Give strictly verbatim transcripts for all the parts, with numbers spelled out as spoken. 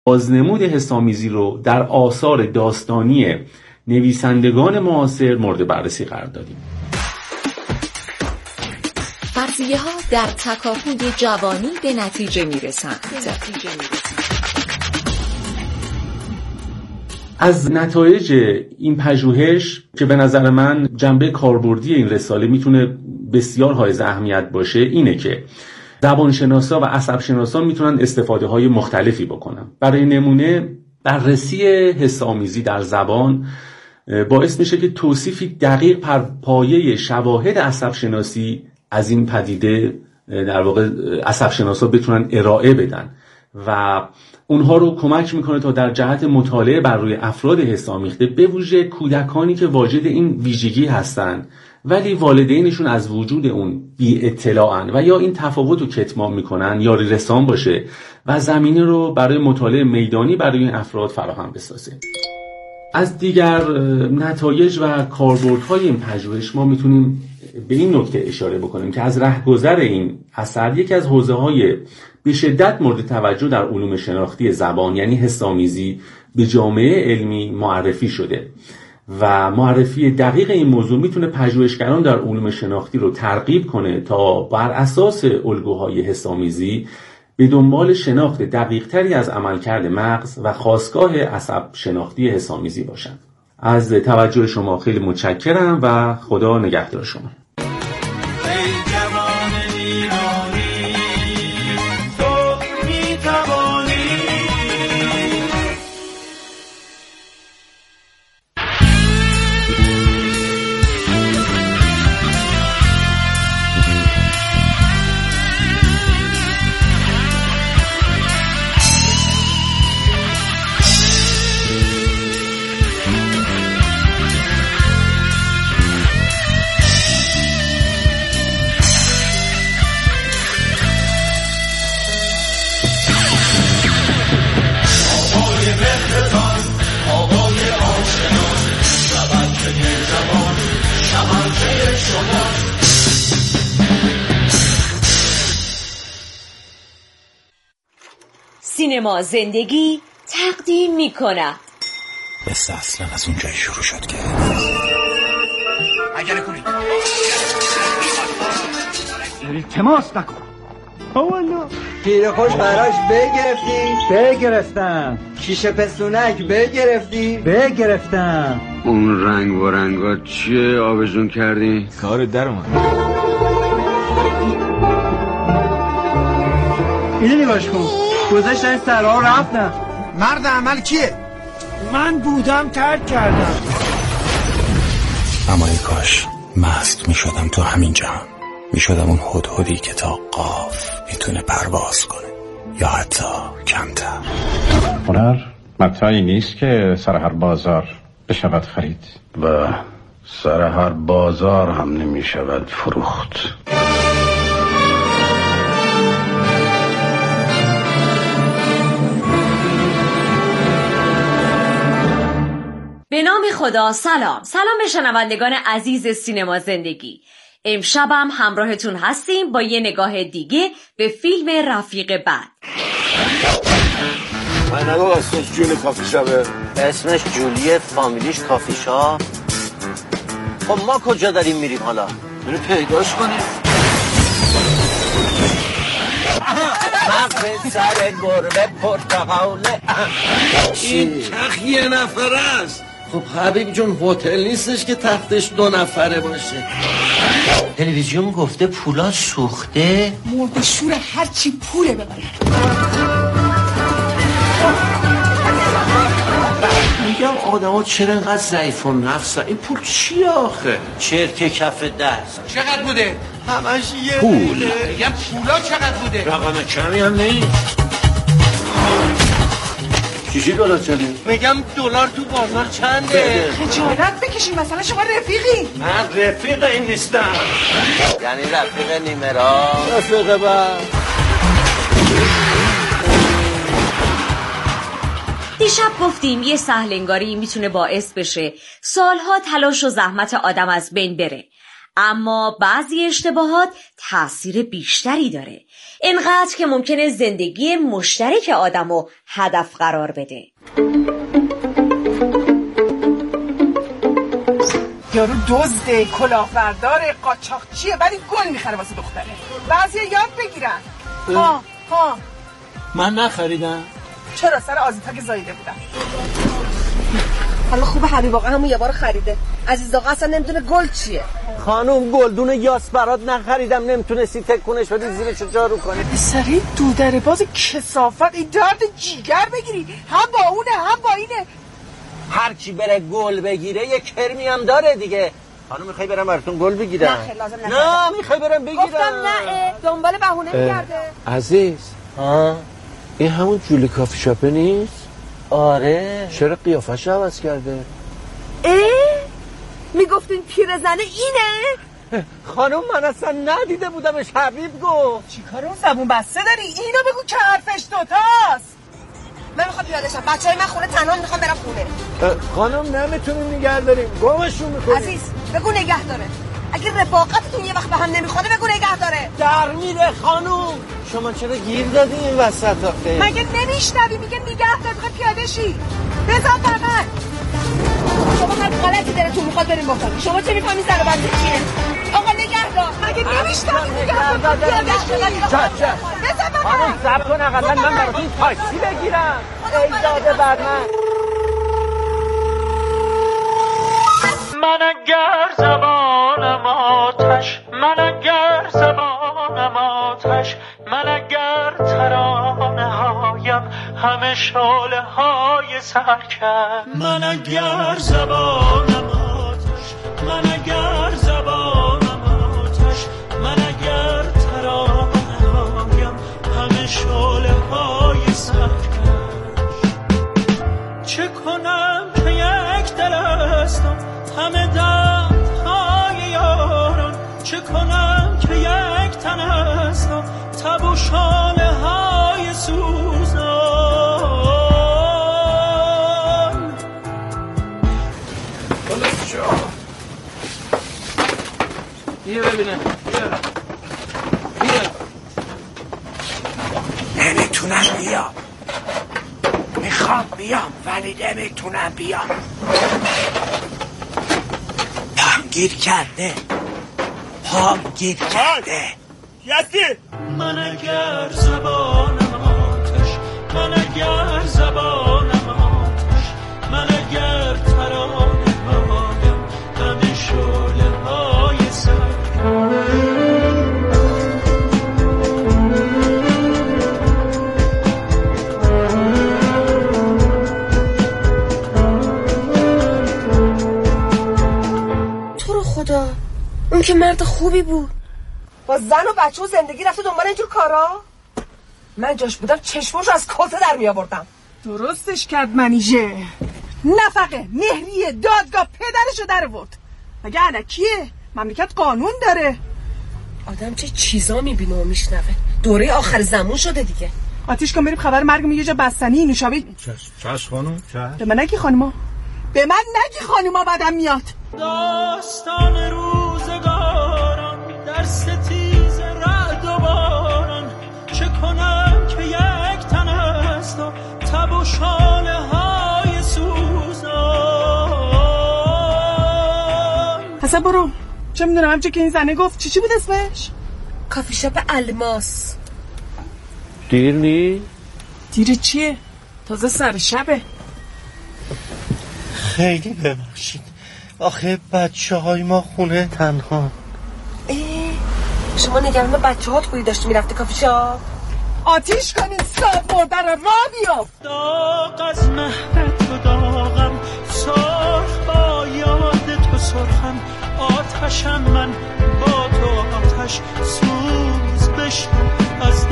بازنمود حس‌آمیزی رو در آثار داستانی نویسندگان معاصر مورد بررسی قرار دادیم. فرضیه ها در تکاپوی جوانی به نتیجه میرسند. از نتایج این پژوهش که به نظر من جنبه کاربردی این رساله میتونه بسیار حائز اهمیت باشه اینه که زبانشناسا و عصبشناسا میتونن استفاده های مختلفی بکنن. برای نمونه بررسی حس‌آمیزی در زبان باعث میشه که توصیفی دقیق بر پایه شواهد عصبشناسی از این پدیده در واقع عصبشناسا بتونن ارائه بدن و اونها رو کمک میکنه تا در جهت مطالعه بر روی افراد حس‌آمیخته به ویژه کودکانی که واجد این ویژگی هستن ولی والدینشون از وجود اون بی اطلاعن و یا این تفاوت رو کتمان میکنن یاری رسان باشه و زمینه رو برای مطالعه میدانی برای این افراد فراهم بسازه. از دیگر نتایج و کاربردهای این پژوهش ما میتونیم به این نکته اشاره بکنیم که از رهگذر این اثر یکی از حوزه‌های به شدت مورد توجه در علوم شناختی زبان یعنی حس‌آمیزی به جامعه علمی معرفی شده و معرفی دقیق این موضوع میتونه پژوهشگران در علوم شناختی رو ترغیب کنه تا بر اساس الگوهای حس‌آمیزی به دنبال شناخت دقیق‌تری از عملکرد مغز و خاستگاه عصب شناختی حس‌آمیزی باشند. از توجه شما خیلی متشکرم و خدا نگهدار شما. سینما زندگی تقدیم می کند. بسته اصلا از اون جایی شروع شد که اگر کنید التماس نکن. اولا پیر خوش براش بگرفتی؟ بگرفتم. کیشه پسونک بگرفتی؟ بگرفتم. اون رنگ و رنگا چیه آبجون کردی؟ کار در اومد. اینو نگاش کن گذاشتن سرها رفتن. مرد عمل کیه؟ من بودم ترک کردم. اما ای کاش مست می شدم تو همین جهان، می شدم اون هدهدی که تا قاف میتونه پرواز کنه یا حتی کمتر. هنر متاعی نیست که سر هر بازار بشود خرید و سر هر بازار هم نمی شود فروخت. به نام خدا. سلام سلام به شنوندگان عزیز سینما زندگی. امشبم همراهتون هستیم با یه نگاه دیگه به فیلم رفیق بد. من نگو اسمش جولی کافی شاپه. اسمش جولیه، فامیلیش کافی شاپ. خب ما کجا داریم میریم حالا؟ برو پیداش کنیم. مغز سر گربه پرتقاله. این تخت یه نفره است. خب حبیب جون هتل نیستش که تختش دو نفره باشه. تلویزیون گفته پولا سوخته. مرد شور هرچی پوله ببرد. میگم آدم ها چرا اینقدر ضعیف و نفسن؟ این پول چی آخه؟ چرت کف دست. چقدر بوده؟ همش یه پول. میگم پولا چقدر بوده؟ رقم کمی هم نیست. چیزی دلار چنده؟ میگم دلار تو بازار چنده؟ خجالت بکشین مثلا شما رفیقی. من رفیق این نیستم. یعنی رفیق نیمرا. رفیق با دیشب گفتیم یه سهلنگاری میتونه باعث بشه سالها تلاش و زحمت آدم از بین بره، اما بعضی اشتباهات تأثیر بیشتری داره. اینقدر که ممکنه زندگی مشترک آدمو هدف قرار بده. یارو دزده، کلاهبرداره، قاچاقچیه، ولی گل میخره واسه دختره. بعضیا یاد بگیرن. ها ها من نخریدم. چرا؟ سر آزیتا که زایده بودم. حالا خوبه حبیب آقا همون یه بار خریده. عزیز آقا اصلا نمیدونه گل چیه. خانم گلدون یاس برات نخریدم، نمیتونستی تکونش بدی زیرشو جارو کنی. سری دودره باز کثافت، این درد جیگر بگیری، هم با اونه هم با اینه. هر کی بره گل بگیره یه کرمی هم داره دیگه. خانم میخوای برم براتون گل بگیرم؟ نه خیلی لازم نه. نه میخوای برم بگیرم؟ گفتم نه، دنبال بهونه میگرده. عزیز ها این همون جولی کافی شاپه نیست؟ آره. چرا قیافش عوض کرده؟ اه؟ میگفتین پیرزنه اینه؟ خانم من اصلا ندیده بودمش، حبیب گفت. چیکار اون زبون بسته داری؟ اینو بگو که حرفش دوتاست. من میخوام پیاده شم، بچه‌های من خونه تنها میخوام برم خونه. خانم نمیتونیم نگه داریم، گمشون میکنیم. عزیز بگو نگه داره. اگه رفاقتتون یه وقت به هم نمیخوره بگو نگه داره. در میره خانم. شما چرا گیر دادی این وسط آخه؟ مگه نمیشنوی میگه نگه دار، میخوام پیاده شی. بزن فقط. شما هر غلطی دلتون میخواد بریم بکنید. شما چه میفهمید سر بنده چیه؟ آقا نگه دار. مگه نمیشنوی نگه دار پیاده شی. بزن فقط. خانم صبر کن اقلا من براتون تاکسی بگیرم. ای داده بر من. من اگر زبانم آتش، من اگر زبانم آتش، من اگر ترانه هایم همه شعله های سرکن. من اگر زبانم آتش، من اگر زبانم آتش، من اگر ترانه هایم همه شعله های سرکن. چه کنم که یک دل هستم همه دردهای یاران، چه کنم که یک تن هستم تب و شانه های سوزان. خلاص شو بیا ببینم، بیا بیا. نمیتونم بیام، میخوام بیام ولی نمیتونم بیام. پام گیر کرده، پام گیر کرده. یسی من اگر زبانم آتش، من اگر زبانم آتش، من اگر ترانه هایم همه شعله های سرکن. اون که مرد خوبی بود، با زن و بچه و زندگی رفته دنبال اینجور کارا. من جاش بودم چشماشو از کلته در می آوردم. درستش کرد منیژه. نفقه، مهریه، دادگاه، پدرشو در آورد. مگه الکیه؟ مملکت قانون داره. آدم چه چیزا میبینه و میشنوه. دوره آخر زمان شده دیگه. آتیش کن بریم خبر مرگ یه جا بستنی نوشابه. چش خانم چش. به من نگی خانوما، به من نگی خانوما، بعدم میاد. داستان روزگاران در ستیز رعد و باران، چه کنم که یک تن است و تب و شانه های سوزان. حسن برو، چه میدونم همچه که این زنه گفت. چی چی بود اسمش؟ کافی شاپ الماس. دیر نی؟ دیر چیه؟ تازه سر شبه. خیلی ببخشید، آخه بچه های ما خونه تنها. اه شما نگران بچه هات بودی داشتی میرفتی کافی شاپ؟ آتیش کنین صاف مردن را بیاف. داغ از مهرت و داغم، سرخ با یاد تو سرخم. آتشم من با تو آتش، سوز بشکن از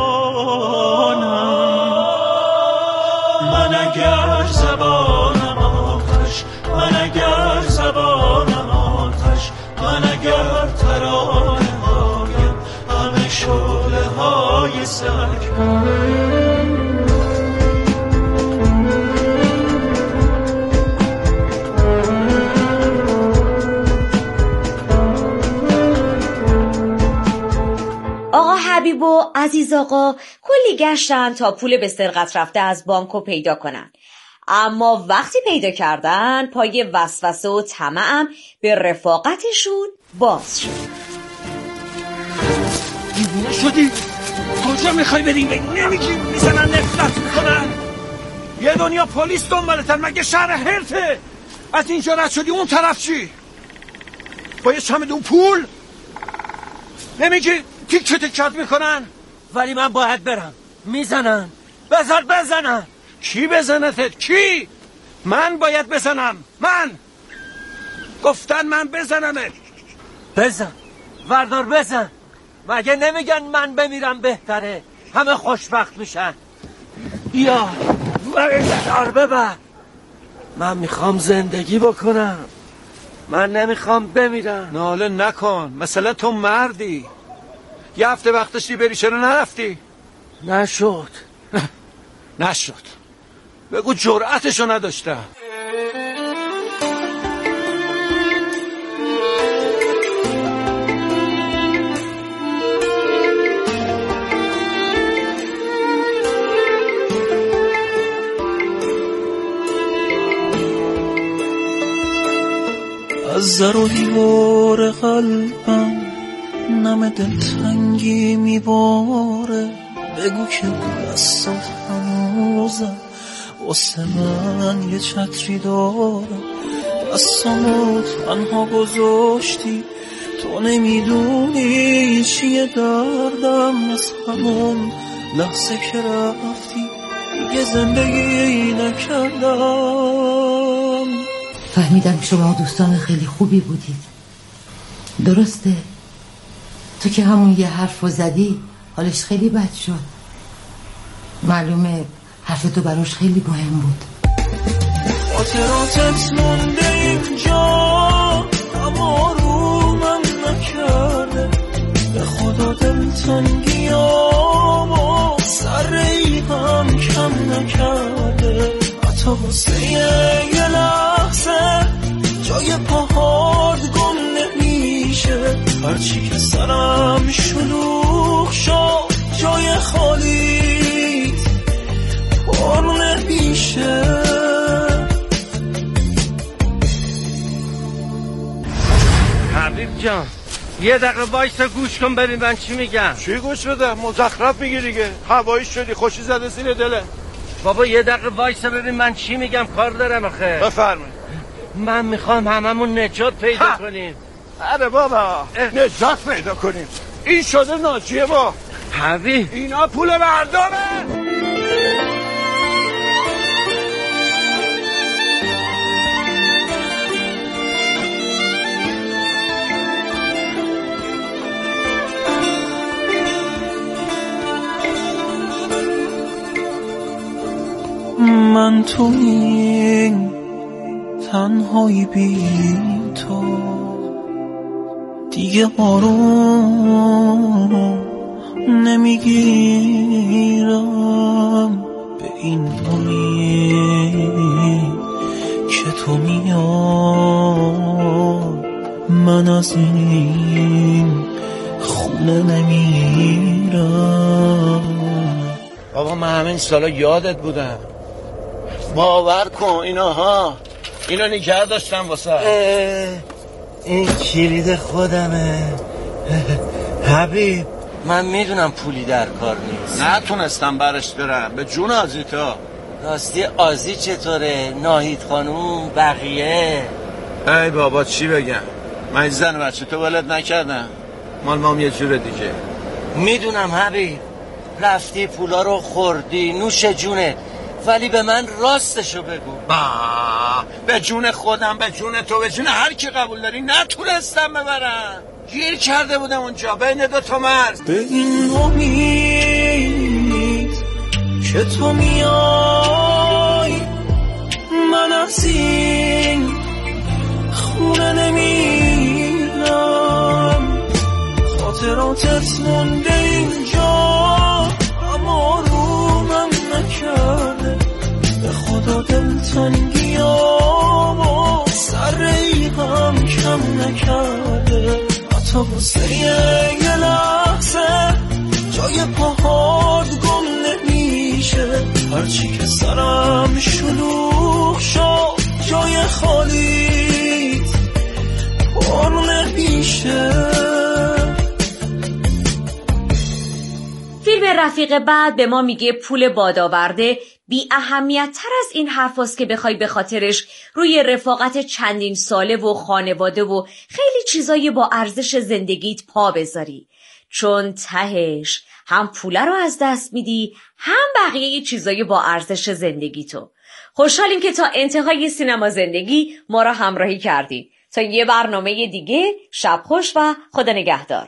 دهانم. من اگر زبانم آتش، من اگر زبانم آتش، من اگر ترانه هایم همه شعله های سرکن. آقا حبیبو از عزیز آقا کلی گشتن تا پول به سرقت رفته از بانکو پیدا کنن، اما وقتی پیدا کردن پای وسوسه و طمعم به رفاقتشون باز شد. دیوونه شدی؟ کجا میخوای بریم؟ نمیگی میزنن نفرت میکنن. یه دنیا پلیس دنبالتن، مگه شهر هرته؟ از اینجا رد شدی اون طرف چی؟ با یه چمدون پول؟ نمیگی تیکه تیکت میکنن؟ ولی من باید برم. میزنن. بزن بزنن. کی بزنتت؟ کی؟ من باید بزنم. من گفتن من بزنمت. بزن وردار بزن. مگه نمیگن من بمیرم بهتره؟ همه خوشبخت میشن. بیا وردار ببر. من میخوام زندگی بکنم، من نمیخوام بمیرم. ناله نکن، مثلا تو مردی. یه هفته وقت داشتی بری، چرا نرفتی؟ نشد. نشد. بگو جرأتشو نداشتم. از در و دیوار قلبم نم دلتنگی میباره. بگو که دستت هنوزم واسه من یه چتری داره. دستامو تنها گذاشتی، تو نمیدونی چیه دردم. از همون لحظه که رفتی دیگه زندگی نکردم. فهمیدم که شما دوستان خیلی خوبی بودید. درسته؟ تو که همون یه حرف رو زدی حالش خیلی بد شد. معلومه حرف تو براش خیلی مهم بود. خاطراتت مونده اینجا اما رومم نکرده. به خدا دلتنگیامو سر ایمم کم نکرده. حتی واسه یه لحظه جای پاهات گم نمیشه. هرچی که سرم شلوغ شد جای خالی پر نمیشه. حبیب جان یه دقیقه وایسا گوش کن ببین من چی میگم. چی گوش بده؟ مزخرف میگی دیگه. هوایی شدی، خوشی زده سینه دله. بابا یه دقیقه وایسا ببین من چی میگم، کار دارم آخه. بفرمایید. من میخوام هممون نجات پیدا ها. کنیم. آره بابا نجات پیدا کنیم. این شده ناجیه با حبیب. اینا پول مردمه. من تو این تنهایی بی تو دیگه آروم نمیگیرم. به این امید که تو میای من از این خونه نمیرم. بابا من همین سالا یادت بودم. باور کن اینا ها اینا نگه داشتم واسه. این کلید خودمه. حبیب من میدونم پولی در کار نیست، نتونستم برش برم. به جون آزیتا. راستی آزی چطوره؟ ناهید خانوم بقیه؟ ای بابا چی بگم، من زن بچه تو ولد نکردم. مال مام یه جوره دیگه. میدونم حبیب رفتی پولا رو خوردی نوش جونه، ولی به من راستشو بگو. با به جون خودم، به جون تو، به جون هر کی قبول داری نتونستم ببرم. گیر کرده بودم اونجا بین دو تا مرد. به این امید که تو میای من از این خونه نمیرم. خاطراتت مونده اینجا اما رومم نکرده. به خدا دلتنگیامو سر ایمم کم نکرده. حتی واسه یه لحظه جای پاهات گم نمیشه، هرچی که سرم شلوغ شد جای خالیت پر نمیشه. فیلم رفیق بعد به ما میگه پول بادآورده بی اهمیت تر از این حرف هست که بخوای به خاطرش روی رفاقت چندین ساله و خانواده و خیلی چیزای با ارزش زندگیت پا بذاری، چون تهش هم پوله رو از دست میدی هم بقیه چیزای با ارزش زندگیتو. خوشحالیم که تا انتهای سینما زندگی ما را همراهی کردید. تا یه برنامه دیگه، شب خوش و خدا نگهدار.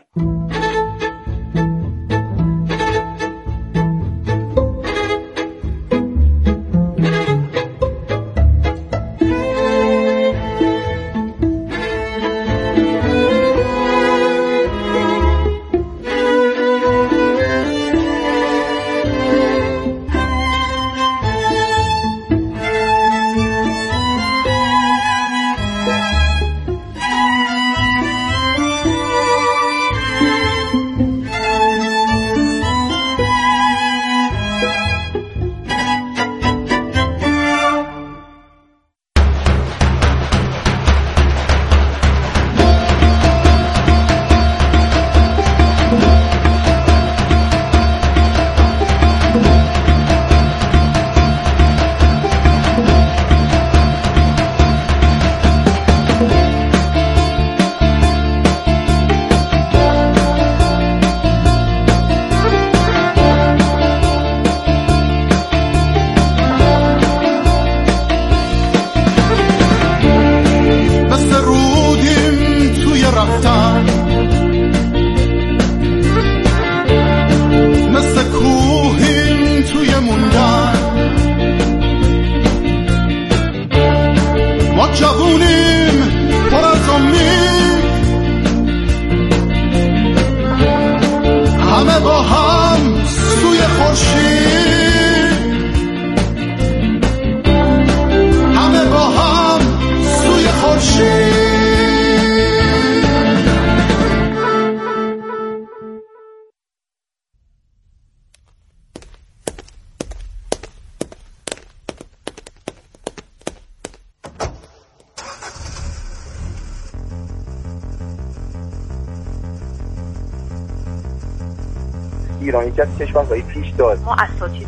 ایران یکی از کشورهای پیش داد. ما اساتید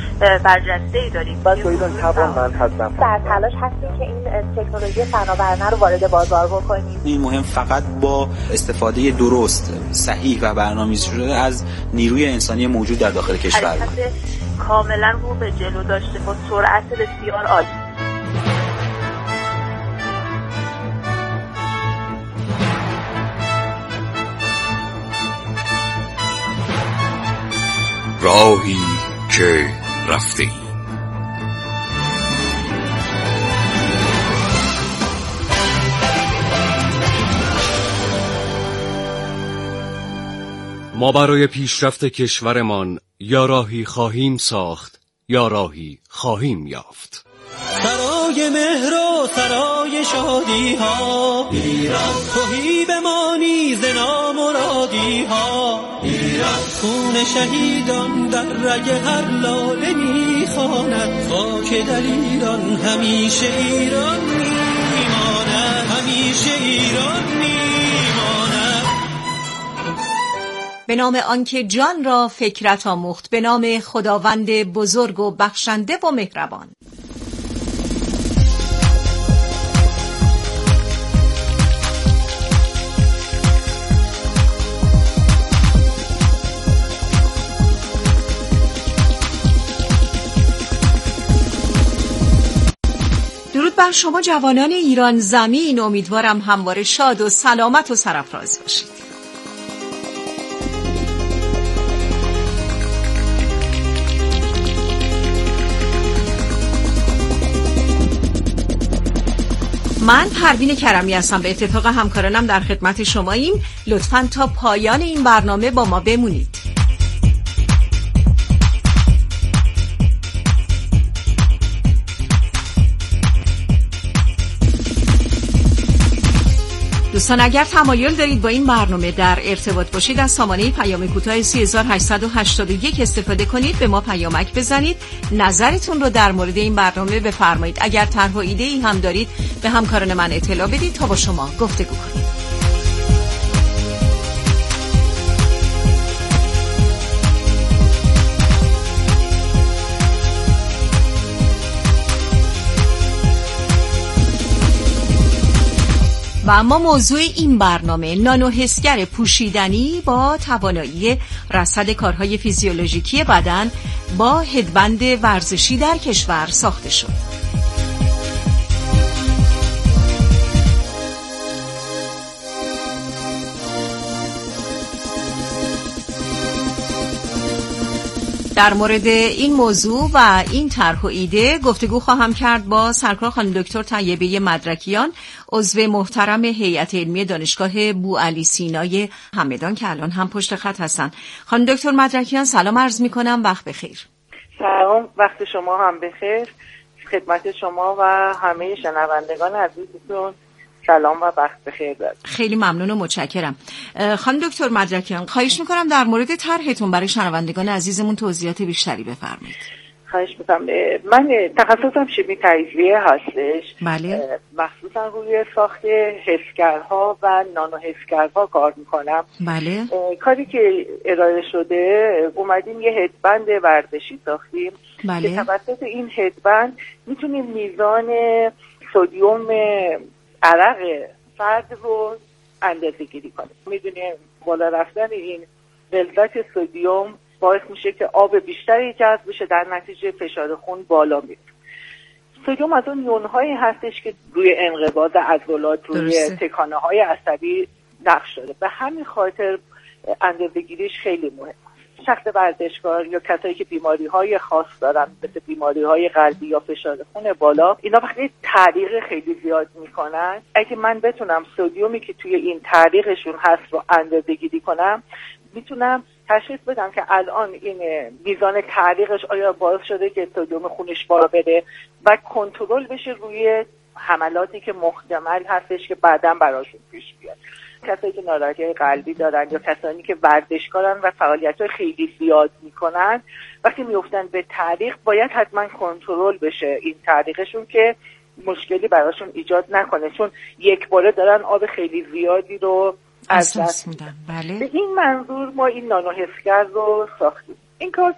برجسته‌ای داریم. بس ایران توانمند هستن. در تلاش هستیم که این تکنولوژی فناورانه رو وارد بازار بکنیم. این مهم فقط با استفاده درست، صحیح و برنامه‌ریزی شده از نیروی انسانی موجود در داخل کشور. حرکت کاملا رو به جلو داشته با سرعت بسیار عالی. راهی که رفتی. ما برای پیشرفت کشورمان یا راهی خواهیم ساخت یا راهی خواهیم یافت. سرای مهر و سرای شادی ها ایران، توهی بمانی ز نامرادی ها ایران، خون شهیدان در رگ هر لاله میخواند، خاک در ایران همیشه ایران میماند، همیشه ایران میماند. به نام آنکه جان را فکرت آموخت، به نام خداوند بزرگ و بخشنده و مهربان. درود بر شما جوانان ایران زمین، امیدوارم همواره شاد و سلامت و سرفراز باشید. من پروین کرمی هستم، به اتفاق همکارانم در خدمت شماییم. لطفاً تا پایان این برنامه با ما بمونید. دوستان اگر تمایل دارید با این برنامه در ارتباط باشید از سامانه پیام کوتاه سه هزار و هشتصد و هشتاد و یک استفاده کنید، به ما پیامک بزنید، نظرتون رو در مورد این برنامه بفرمایید. اگر طرح و ایده ای هم دارید به همکاران من اطلاع بدید تا با شما گفتگو کنیم. و اما موضوع این برنامه نانو حسگر پوشیدنی با توانایی رصد کارهای فیزیولوژیکی بدن با هدبند ورزشی در کشور ساخته شد. در مورد این موضوع و این طرح و ایده گفتگو خواهم کرد با سرکار خانم دکتر طیبه مدرکیان، عضو محترم هیئت علمی دانشگاه بوعلی سینای همدان که الان هم پشت خط هستن. خانم دکتر مدرکیان سلام عرض می‌کنم، وقت بخیر. سلام، وقت شما هم بخیر. خدمت شما و همه شنوندگان عزیزتون سلام و وقت بخیر دارم. خیلی ممنون و متشکرم. خانم دکتر مدرکیان خواهش میکنم در مورد طرحتون برای شنوندگان عزیزمون توضیحات بیشتری بفرمایید. خواهش میکنم. من تخصصم شیمی تجزیه هستش. بله. مخصوصا روی ساخت حسگرها و نانو حسگرها کار میکنم. بله. کاری که ارائه شده اومدیم یه هدبند ورزشی ساختیم. بله. که توسط این هدبند میتونیم میزان سدیم عرق فرد رو اندازه گیری کنیم. میدونیم بالا رفتن این غلظت سدیم باعث میشه که آب بیشتری جذب بشه، در نتیجه فشار خون بالا میره. سدیم از اون یون‌هایی هستش که روی انقباض عضلات، روی تکانه های عصبی نقش داره. به همین خاطر اندازه گیریش خیلی مهمه. شخص ورزشکار یا کسایی که بیماری های خاص دارن مثل بیماری های قلبی یا فشار خون بالا، اینا وقتی تعریق خیلی زیاد میکنن، اگه من بتونم سدیومی که توی این تعریقشون هست رو اندازه گیری کنم، میتونم تشخیص بدم که الان این میزان تعریقش آیا باعث شده که سدیم خونش بالا بره و کنترل بشه روی حملاتی که محتمل هستش که بعداً براشون پیش بیاد. کسایی که ناراحتی قلبی دارن یا کسانی که ورزشکارن و فعالیت‌های خیلی زیاد میکنن، وقتی میافتن به تعریق باید حتما کنترل بشه این تعریقشون که مشکلی براشون ایجاد نکنه، چون یک باره دارن آب خیلی زیادی رو از دست میدن. بله. به این منظور ما این نانو حسگر رو ساختیم. این کار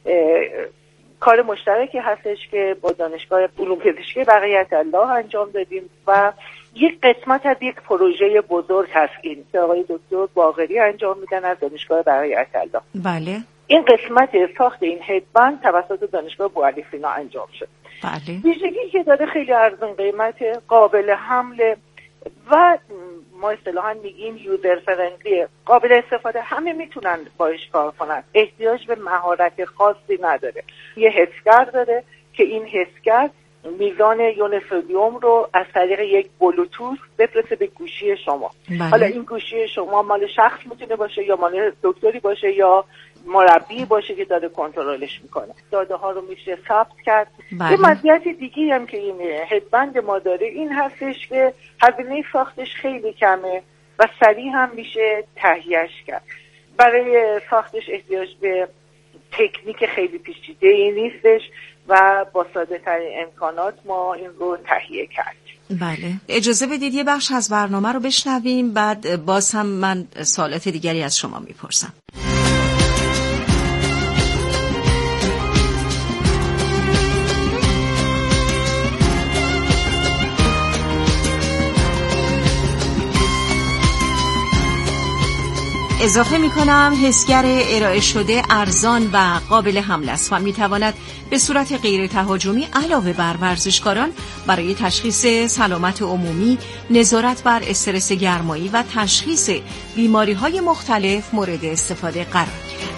کار مشترکی هستش که با دانشگاه علوم پزشکی بقیت الله انجام دادیم و یک قسمت از یک پروژه بزرگ هست این که آقای دکتر باقری انجام میدن از دانشگاه بقیت الله. بله. این قسمت ساخت این هدبند توسط دانشگاه بوعلی سینا انجام شد. بله. ویژگی که داره خیلی ارزان قیمت، قابل حمل و ما اصطلاحاً میگیم یوزر فرندلی، قابل استفاده، همه میتونن باهاش کار کنن، احتیاج به مهارت خاصی نداره. یه حسگر داره که این حسگر میزان یون سدیم رو از طریق یک بلوتوث بفرسته به گوشی شما. بله. حالا این گوشی شما مال شخص میتونه باشه یا مال دکتری باشه یا مربی باشه که داره کنترلش میکنه. داده ها رو میشه ثبت کرد. بله. یه مزیت دیگه هم که این هدبند ما داره این هستش که هزینه ساختش خیلی کمه و سریع هم میشه تهیهش کرد. برای ساختش احتیاج به تکنیک خیلی پیچیده‌ای نیستش و با ساده ترین امکانات ما این رو تهیه کردیم. بله. اجازه بدید یه بخش از برنامه رو بشنویم، بعد باز هم من سوالات دیگری از شما میپرسم. اضافه می کنم حسگر ارائه شده ارزان و قابل حمل است و می تواند به صورت غیر تهاجمی علاوه بر ورزشکاران برای تشخیص سلامت عمومی، نظارت بر استرس گرمایی و تشخیص بیماری های مختلف مورد استفاده قرار گیرد.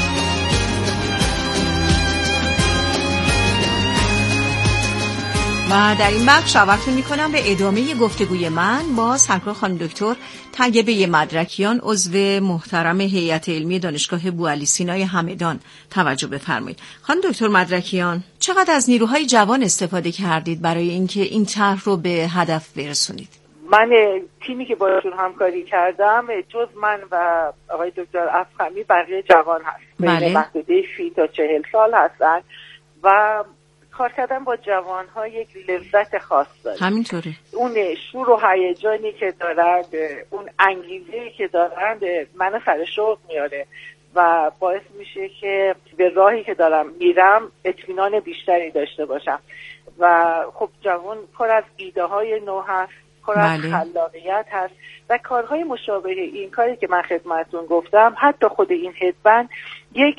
و و در این بخش دعوتتون میکنم به ادامه گفتگوی من با سرکار خانم دکتر طیبه مدرکیان، عضو محترم هیئت علمی دانشگاه بوعلی سینای همدان توجه بفرمایید. خانم دکتر مدرکیان، چقدر از نیروهای جوان استفاده کردید برای اینکه این طرح رو به هدف برسونید؟ من تیمی که باشون همکاری کردم جز من و آقای دکتر افخمی بقیه جوان هست. بله. بین محدوده سی تا چهل سال هستن و کار کردن با جوان ها یک لذت خاص داره. همینطوره. اون شور و هیجانی که دارند، اون انگیزه‌ای که دارند منو سر شوق میاره و باعث میشه که به راهی که دارم میرم اطمینان بیشتری داشته باشم. و خب جوان پر از ایده های نو هست، پر از بله. خلاقیت هست و کارهای مشابه این کاری که من خدمتتون گفتم، حتی خود این هدبند یک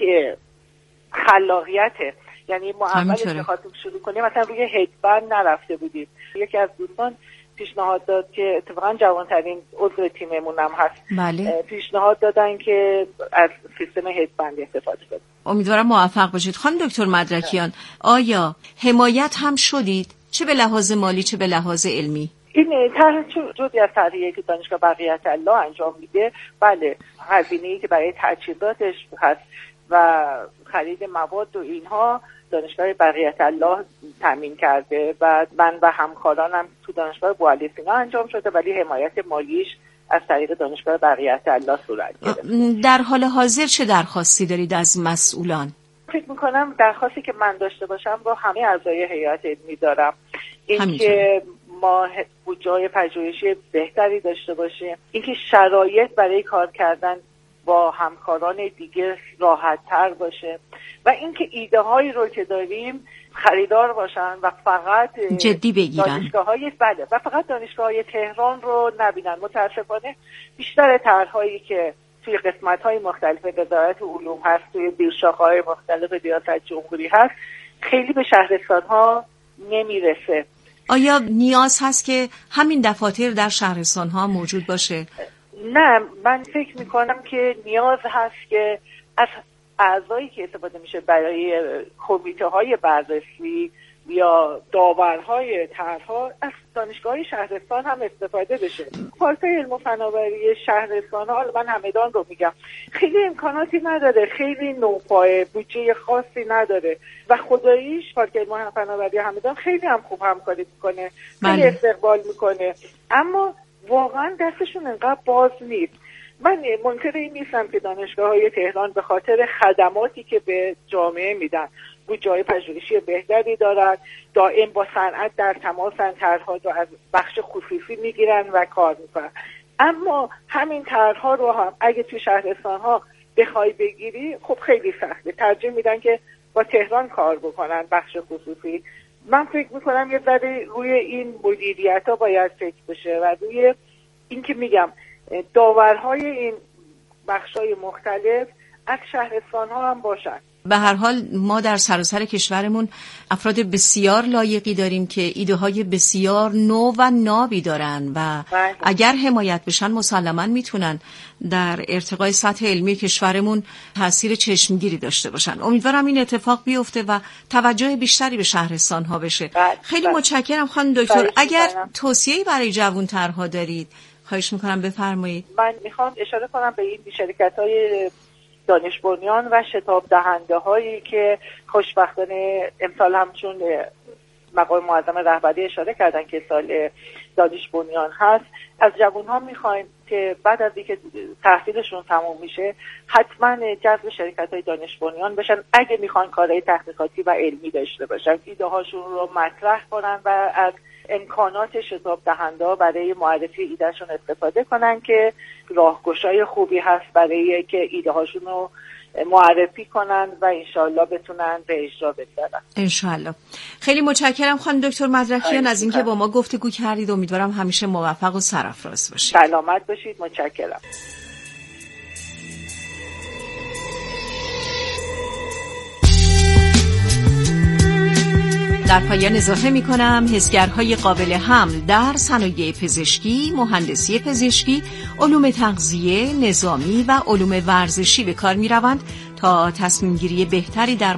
خلاقیته. یعنی ما اولش بخواستیم شروع کنیم مثلا روی هدبند نرفته بودیم. یکی از دوستان پیشنهاد داد که اتفاقا جوانترین عضو تیممون هم هست، بله. پیشنهاد دادن که از سیستم هدبند استفاده کنیم. امیدوارم موفق باشید. خانم دکتر مدرکیان، آیا حمایت هم شدید چه به لحاظ مالی چه به لحاظ علمی؟ این طرح جزئی از طرحی که دانشگاه بقیت الله انجام میده. بله، هزینه‌ای که برای تجهیزاتش هست و خرید مواد و اینها دانشگاه بقیت الله تامین کرده و من و همکارانم تو دانشگاه بوعلی سینا انجام شده، ولی حمایت مالیش از طریق دانشگاه بقیت الله صورت گرفت. در حال حاضر چه درخواستی دارید از مسئولان؟ فکر میکنم درخواستی که من داشته باشم با همه اعضای هیئت علمی دارم، اینکه ما بودجه‌های پژوهشی بهتری داشته باشیم، اینکه شرایط برای کار کردن با همکاران دیگه راحت تر باشه و اینکه ایده هایی رو که داریم خریدار باشن و فقط جدی بگیرن. دانشگاه‌های بله و فقط دانشگاه‌های تهران رو نبینن. متاسفانه بیشتر طرح‌هایی که توی قسمت‌های مختلف وزارت علوم هست، توی زیرشاخه‌های مختلف ریاست جمهوری هست، خیلی به شهرستان‌ها نمیرسه. آیا نیاز هست که همین دفاتر در شهرستان‌ها موجود باشه؟ نه، من فکر میکنم که نیاز هست که از اعضایی که استفاده میشه برای کمیته های بررسی یا داورهای طرح‌ها از دانشگاه شهرستان هم استفاده بشه. پارک‌های علم و فناوری شهرستان ها، من همدان رو میگم، خیلی امکاناتی نداره، خیلی نوپای، بودجه خاصی نداره و خداییش پارک علم و فناوری همدان خیلی هم خوب همکاری میکنه، خیلی بله. استقبال میکنه، اما واقعا دستشون انقدر باز نیست. من منکر این نیستم که دانشگاه‌های تهران به خاطر خدماتی که به جامعه میدن بودجه‌های پژوهشی بهتری دارن، دائم با صنعت در تماسن، طرح‌ها رو از بخش خصوصی میگیرن و کار میکنن، اما همین طرح‌ها رو هم اگه توی شهرستان‌ها بخوای بگیری خب خیلی سخته، ترجیح میدن که با تهران کار بکنن بخش خصوصی. من فکر میکنم یه ذره روی این مدیریت‌ها باید فکر بشه و روی این که میگم داورهای این بخش‌های مختلف از شهرستان‌ها هم باشن. به هر حال ما در سراسر کشورمون افراد بسیار لایقی داریم که ایده های بسیار نو و نابی دارن و اگر حمایت بشن مسلماً میتونن در ارتقای سطح علمی کشورمون تاثیر چشمگیری داشته باشن. امیدوارم این اتفاق بیفته و توجه بیشتری به شهرستان ها بشه. بله. خیلی بله. متشکرم خانم دکتر. اگر توصیه‌ای برای جوان‌ترها دارید خواهش میکنم بفرمایید. من میخوام اشاره کنم به این شرکت‌های دانش بنیان و شتاب دهنده هایی که خوشبختانه امسال همچون مقام معظم رهبری اشاره کردن که سال دانش بنیان هست، از جوان ها میخوایم که بعد از اینکه تحصیلشون تموم میشه حتما جذب شرکت های دانش بنیان بشن اگه میخوان کارهای تحقیقاتی و علمی داشته باشن، ایده هاشون رو مطرح کنن و از امکانات شتاب دهنده برای معرفی ایدهشون استفاده کنن که راهگشای خوبی هست برای که ایده هاشون رو معرفی کنن و انشالله بتونن به اجرا بذارن. انشالله. خیلی متشکرم خانم دکتر مدرکیان از اینکه با ما گفتگو کردید. امیدوارم همیشه موفق و سرافراز باشید. سلامت باشید. متشکرم. در پایان اضافه می کنم حسگرهای قابل حمل در صنایع پزشکی، مهندسی پزشکی، علوم تغذیه، نظامی و علوم ورزشی به کار می روند تا تصمیم گیری بهتری در